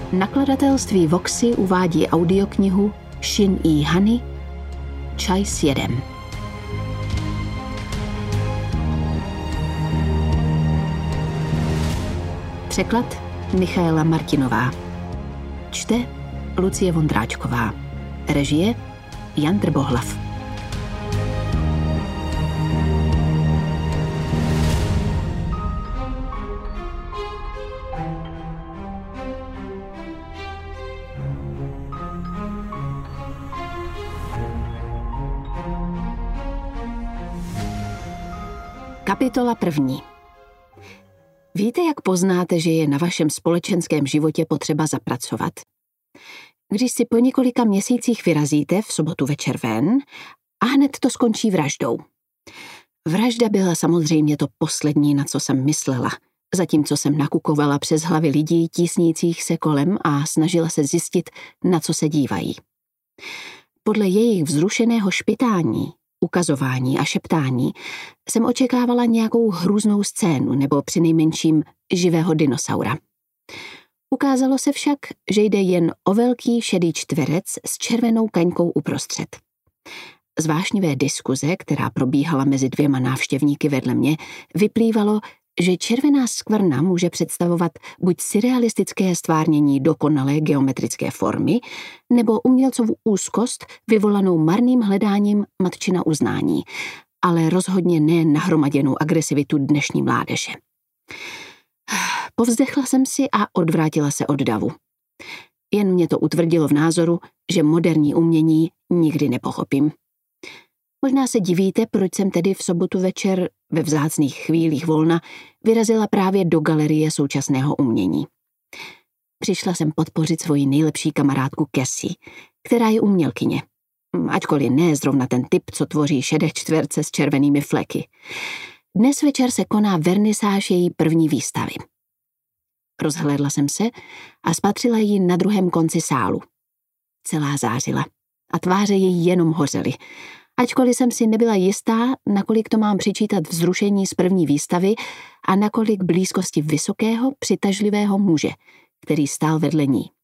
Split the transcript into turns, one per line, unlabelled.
Nakladatelství Voxy uvádí audioknihu Shin-i Hani Čaj s jedem. Překlad Michaela Martinová. Čte Lucie Vondráčková. Režie Jan Drbohlav. Kapitola 1. Víte, jak poznáte, že je na vašem společenském životě potřeba zapracovat? Když si po několika měsících vyrazíte v sobotu večer ven a hned to skončí vraždou. Vražda byla samozřejmě to poslední, na co jsem myslela, zatímco jsem nakukovala přes hlavy lidí tísnících se kolem a snažila se zjistit, na co se dívají. Podle jejich vzrušeného špitání, ukazování a šeptání jsem očekávala nějakou hrůznou scénu nebo přinejmenším živého dinosaura. Ukázalo se však, že jde jen o velký šedý čtverec s červenou kaňkou uprostřed. Z vášnivé diskuze, která probíhala mezi dvěma návštěvníky vedle mě, vyplývalo, že červená skvrna může představovat buď surrealistické stvárnění dokonalé geometrické formy, nebo umělcovu úzkost vyvolanou marným hledáním matčina uznání, ale rozhodně ne nahromaděnou agresivitu dnešní mládeže. Povzdechla jsem si a odvrátila se od davu. Jen mě to utvrdilo v názoru, že moderní umění nikdy nepochopím. Možná se divíte, proč jsem tedy v sobotu večer ve vzácných chvílích volna vyrazila právě do galerie současného umění. Přišla jsem podpořit svoji nejlepší kamarádku Cassie, která je umělkyně. Ačkoliv ne zrovna ten typ, co tvoří šedé čtverce s červenými fleky. Dnes večer se koná vernisáž její první výstavy. Rozhlédla jsem se a spatřila ji na druhém konci sálu. Celá zářila a tváře jí jenom hořely. Ačkoliv jsem si nebyla jistá, nakolik to mám přičítat vzrušení z první výstavy a nakolik blízkosti vysokého, přitažlivého muže, který stál vedle ní.